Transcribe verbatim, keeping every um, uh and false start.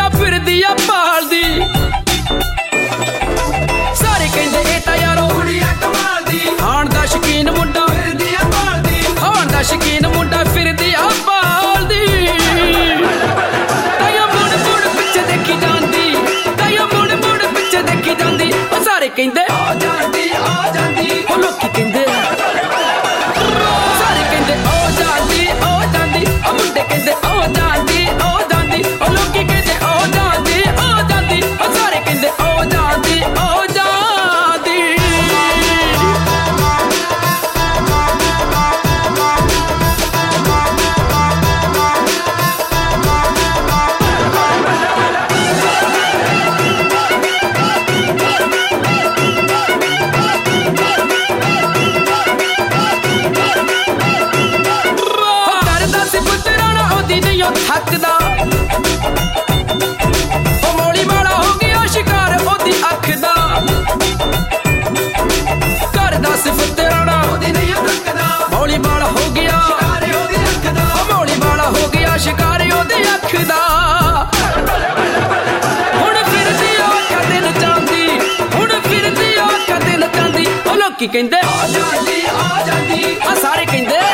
ਮੁੰਡਾ ਫਿਰਦੀ ਆ ਭਾਲਦੀ ਸਾਰੇ ਕਹਿੰਦੇ ਇਹ ਤਾਂ ਯਾਰੋ ਕੁੜੀਆਂ ਕਮਾਲ ਦੀ ਖਾਣ ਦਾ ਸ਼ੌਕੀਨ ਮੁੰਡਾ ਫਿਰਦੀ ਆ ਭਾਲਦੀ ਖਾਣ ਦਾ ਸ਼ੌਕੀਨ ਮੁੰਡਾ ਫਿਰਦੀ ਆ ਭਾਲਦੀ ਤਾਇਆ ਮੁੜ ਮੁੜ ਪਿੱਛੇ ਦੇਖੀ ਜਾਂਦੀ ਤਾਇਆ ਮੁੜ ਮੁੜ ਪਿੱਛੇ ਦੇਖੀ ਜਾਂਦੀ ਉਹ ਸਾਰੇ ਕਹਿੰਦੇ ਆ ਜਾਂਦੀ ਆ ਜਾਂਦੀ ਉਹ ਲੋਕੀ ਕਹਿੰਦੇ ਸਾਰੇ ਕਹਿੰਦੇ ਆ ਜਾਂਦੀ ਆ ਜਾਂਦੀ ਉਹ ਮੁੰਡੇ ਕਹਿੰਦੇ ਆ ਜਾਂਦੀ ਆ ਜਾਂਦੀ ਉਹ ਲੋਕੀ ਕਹਿੰਦੇ ਆ ਜਾਂਦੀ ਆ ਜਾਂਦੀ ਉਹ ਸਾਰੇ ਕਹਿੰਦੇ ਆ ਜਾਂਦੀ ਆ ਜਾਂਦੀ ਥੱਕਦਾ ਉਹ ਮੌਲੀ ਵਾਲਾ ਹੋ ਗਿਆ ਸ਼ਿਕਾਰ ਉਹਦੀ ਅੱਖ ਦਾ ਘਰ ਦਾ ਸਿਫਤ ਰਾਣਾ ਉਹਦੀ ਨਹੀਂ ਥੱਕਦਾ ਮੌਲੀ ਵਾਲਾ ਹੋ ਗਿਆ ਸ਼ਿਕਾਰ ਉਹਦੀ ਅੱਖ ਦਾ ਉਹ ਮੌਲੀ ਵਾਲਾ ਹੋ ਗਿਆ ਸ਼ਿਕਾਰ ਉਹਦੀ ਅੱਖ ਦਾ ਹੁਣ ਫਿਰਦੀ ਆ ਕਦੇ ਨਾ ਜਾਂਦੀ ਹੁਣ ਫਿਰਦੀ ਆ ਕਦੇ ਨਾ ਜਾਂਦੀ ਉਹ ਲੋਕੀ ਕਹਿੰਦੇ ਆ ਜਾਂਦੀ ਆ ਜਾਂਦੀ ਆ ਸਾਰੇ ਕਹਿੰਦੇ